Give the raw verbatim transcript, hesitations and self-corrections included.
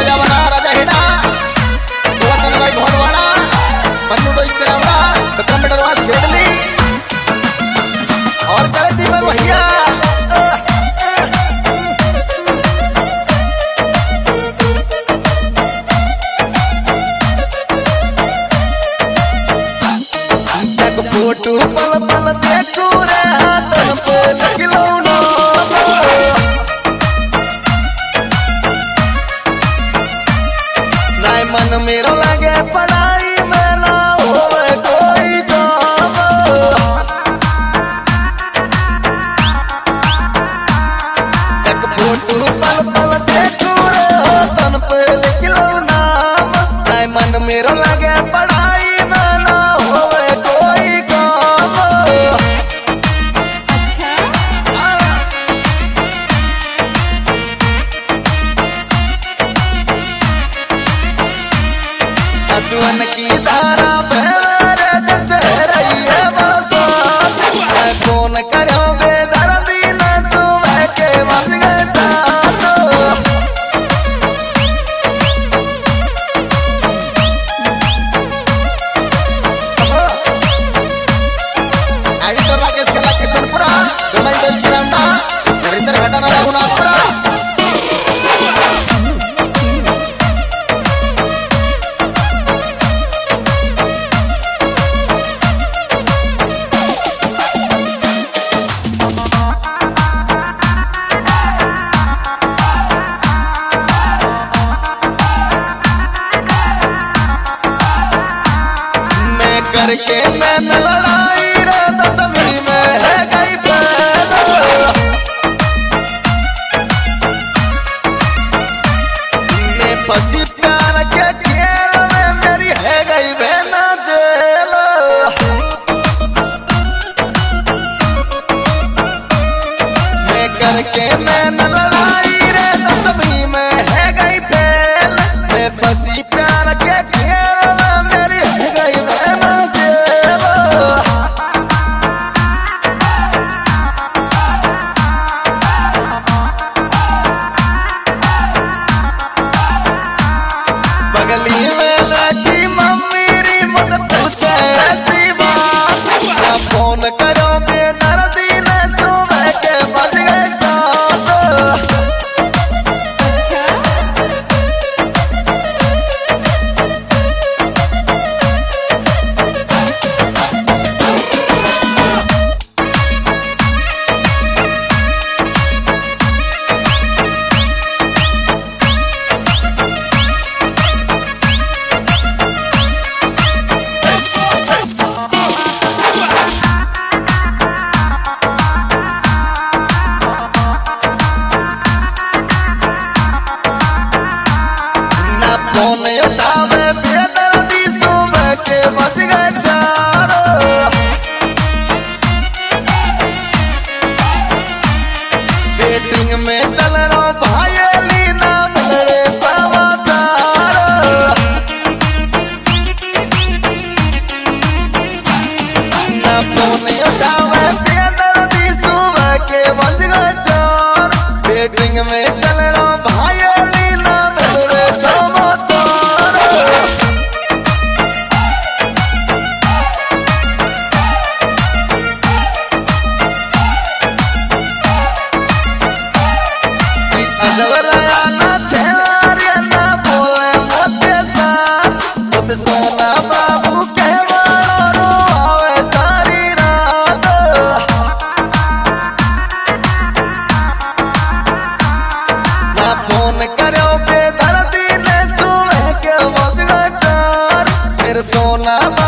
राजा बना राजा हिडा वतन भाई भोरवाड़ा बन्नू भाई करावड़ा कंप्यूटर वास भेडली और करे दी में भैया फोटो पल पल देखू रे हाथन पे लगलो ना नाय मन मेरो लगे पढ़ाई में ना होवे कोई काम एक फोटो पल पल देखू रे हाथन पे लगलो ना नाय मन मेरो लगे पढ़ाई में ना होवे कोई सुवन की धारा बहरे जैसे रही है बरसात मैं फोन करो बेदर्दी न सुबह के बज गए साथ आईडी तो राकेश कला किशनपुरा मैं दिल चिरंडा हरिंदर घटना रघुनाथपुरा करके मैंने लड़ाई रे दसवीं में है गई फेल मैं फंसी प्यार के खेल में मेरी है गई बहना जेल मैं करके मैंने लड़ाई रे दसवीं में है गई फेल मैं फंसी प्यार के खेल में मेरी है गई बगली में बैठी मम्मी री मत पूछे ऐसी बात ना फोन करो बेदर्दी ने सुबह के बज गए साथ फोन उठावे बेदर्दी सुबह के बज गए चार डेटिंग में चल रहा भाई लीना मिल रे समाचार ना फोन उठावे बेदर्दी सुबह के बज गए चार डेटिंग में चल रहा भाई लीना मिल रे सोना बाबू के मारो आवे सारी रात ना फोन करो बेदर्दी ने सुबह के बज गए चार फिर सोना